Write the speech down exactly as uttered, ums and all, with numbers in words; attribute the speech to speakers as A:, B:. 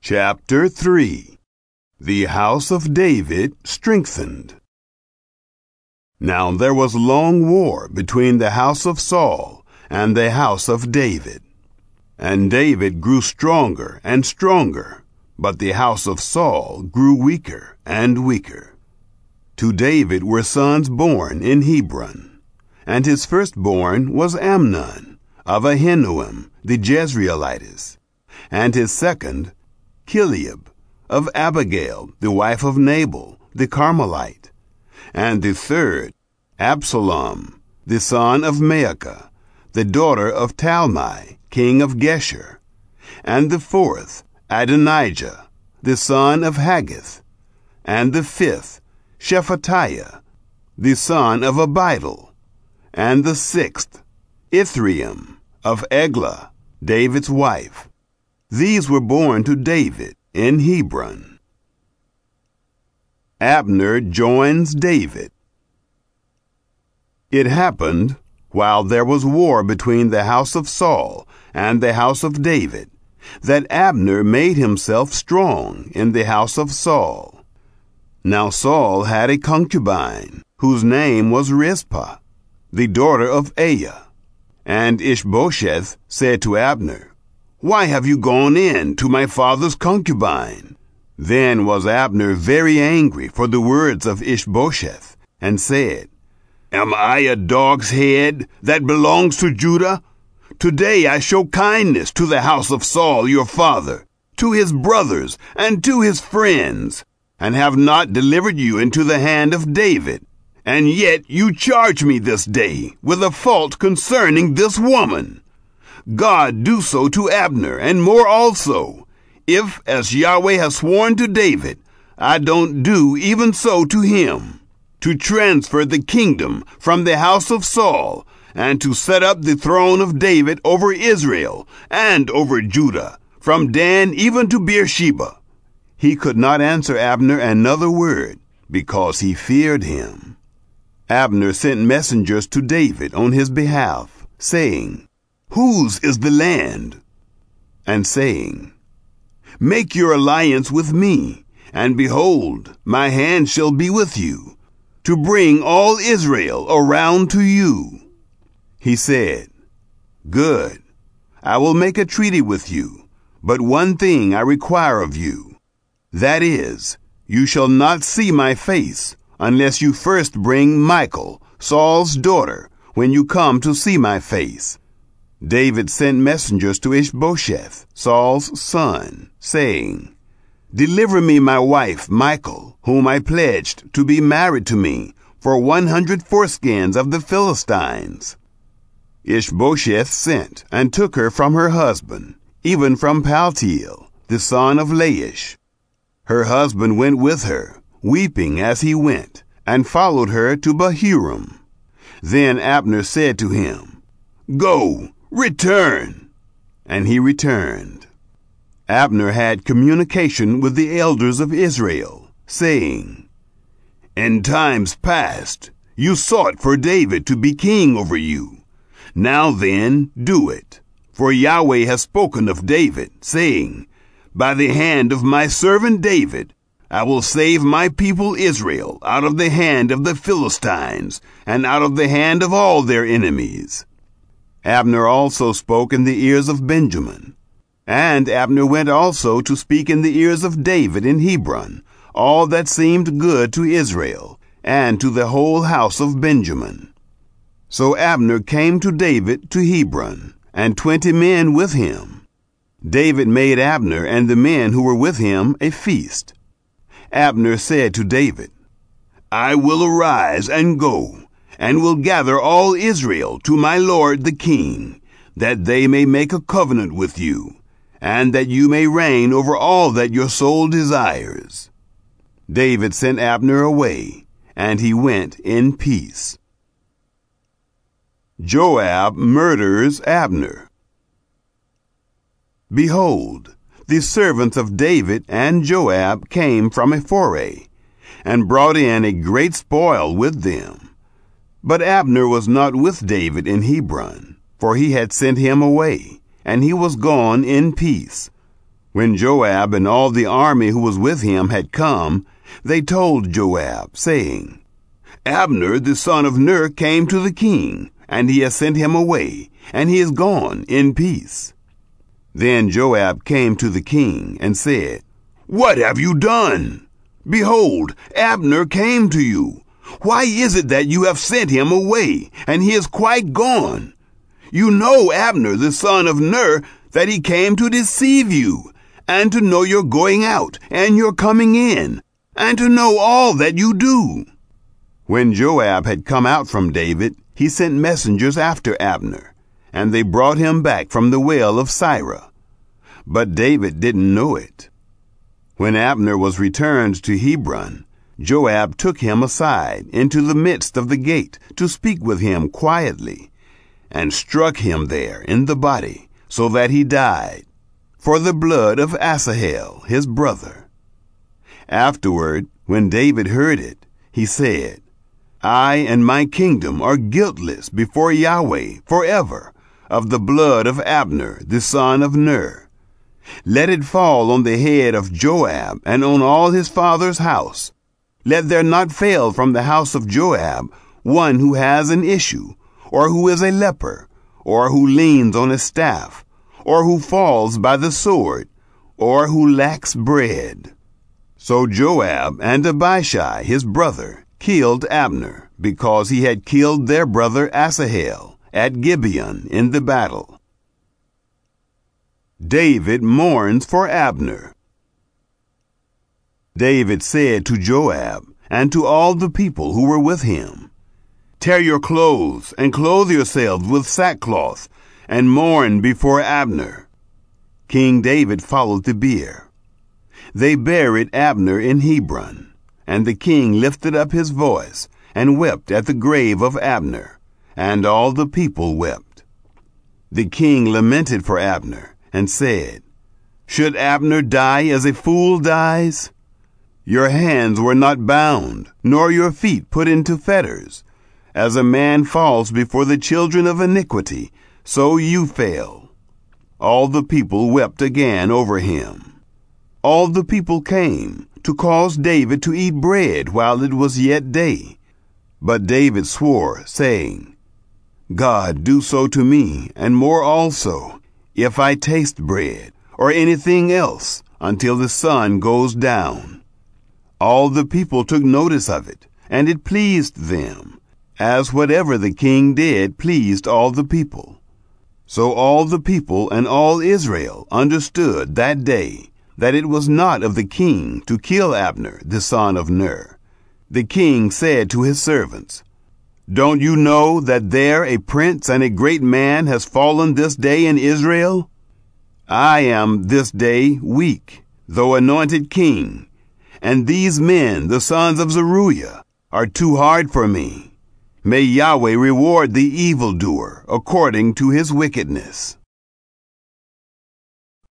A: Chapter three. The House of David Strengthened. Now there was long war between the house of Saul and the house of David. And David grew stronger and stronger, but the house of Saul grew weaker and weaker. To David were sons born in Hebron, and his firstborn was Amnon of Ahinoam the Jezreelitess, and his second Chileab of Abigail the wife of Nabal the Carmelite, and the third Absalom the son of Maacah, the daughter of Talmai king of Geshur, and the fourth Adonijah the son of Haggith, and the fifth Shephatiah the son of Abidal, and the sixth Ithream of Eglah, David's wife. These were born to David in Hebron. Abner joins David. It happened, while there was war between the house of Saul and the house of David, that Abner made himself strong in the house of Saul. Now Saul had a concubine, whose name was Rizpah, the daughter of Aiah. And Ishbosheth said to Abner, "Why have you gone in to my father's concubine?" Then was Abner very angry for the words of Ishbosheth, and said, "Am I a dog's head that belongs to Judah? Today I show kindness to the house of Saul your father, to his brothers, and to his friends, and have not delivered you into the hand of David. And yet you charge me this day with a fault concerning this woman. God do so to Abner, and more also, if, as Yahweh has sworn to David, I don't do even so to him, to transfer the kingdom from the house of Saul, and to set up the throne of David over Israel and over Judah, from Dan even to Beersheba." He could not answer Abner another word, because he feared him. Abner sent messengers to David on his behalf, saying, "Whose is the land?" And saying, "Make your alliance with me, and behold, my hand shall be with you, to bring all Israel around to you." He said, "Good, I will make a treaty with you, but one thing I require of you. That is, you shall not see my face, unless you first bring Michal, Saul's daughter, when you come to see my face." David sent messengers to Ishbosheth, Saul's son, saying, "Deliver me my wife Michal, whom I pledged to be married to me for one hundred foreskins of the Philistines." Ishbosheth sent, and took her from her husband, even from Paltiel, the son of Laish. Her husband went with her, weeping as he went, and followed her to Bahurim. Then Abner said to him, "Go, return." And he returned. Abner had communication with the elders of Israel, saying, "In times past you sought for David to be king over you. Now then, do it. For Yahweh has spoken of David, saying, By the hand of my servant David, I will save my people Israel out of the hand of the Philistines, and out of the hand of all their enemies." Abner also spoke in the ears of Benjamin. And Abner went also to speak in the ears of David in Hebron, all that seemed good to Israel, and to the whole house of Benjamin. So Abner came to David to Hebron, and twenty men with him. David made Abner and the men who were with him a feast. Abner said to David, "I will arise and go, and will gather all Israel to my lord the king, that they may make a covenant with you, and that you may reign over all that your soul desires." David sent Abner away, and he went in peace. Joab murders Abner. Behold, the servants of David and Joab came from a foray, and brought in a great spoil with them. But Abner was not with David in Hebron, for he had sent him away, and he was gone in peace. When Joab and all the army who was with him had come, they told Joab, saying, Abner the son of Ner came to the king, and he has sent him away, and he is gone in peace. Then Joab came to the king and said, What have you done? Behold, Abner came to you. Why is it that you have sent him away, and he is quite gone? You know Abner the son of Ner, that he came to deceive you, and to know your going out and your coming in, and to know all that you do. When Joab had come out from David, he sent messengers after Abner, and they brought him back from the well of Sirah. But David didn't know it. When Abner was returned to Hebron, Joab took him aside into the midst of the gate to speak with him quietly, and struck him there in the body, so that he died, for the blood of Asahel his brother. Afterward, when David heard it, he said, I and my kingdom are guiltless before Yahweh forever of the blood of Abner the son of Ner. Let it fall on the head of Joab and on all his father's house. Let there not fail from the house of Joab one who has an issue, or who is a leper, or who leans on a staff, or who falls by the sword, or who lacks bread. So Joab and Abishai his brother killed Abner, because he had killed their brother Asahel at Gibeon in the battle. David mourns for Abner. David said to Joab and to all the people who were with him, Tear your clothes and clothe yourselves with sackcloth, and mourn before Abner. King David followed the bier. They buried Abner in Hebron. And the king lifted up his voice and wept at the grave of Abner, and all the people wept. The king lamented for Abner and said, Should Abner die as a fool dies? Your hands were not bound, nor your feet put into fetters. As a man falls before the children of iniquity, so you fell. All the people wept again over him. All the people came to cause David to eat bread while it was yet day. But David swore, saying, God, do so to me, and more also, if I taste bread, or anything else, until the sun goes down. All the people took notice of it, and it pleased them, as whatever the king did pleased all the people. So all the people and all Israel understood that day that it was not of the king to kill Abner the son of Ner. The king said to his servants, Don't you know that there a prince and a great man has fallen this day in Israel? I am this day weak, though anointed king, and these men, the sons of Zeruiah, are too hard for me. May Yahweh reward the evildoer according to his wickedness.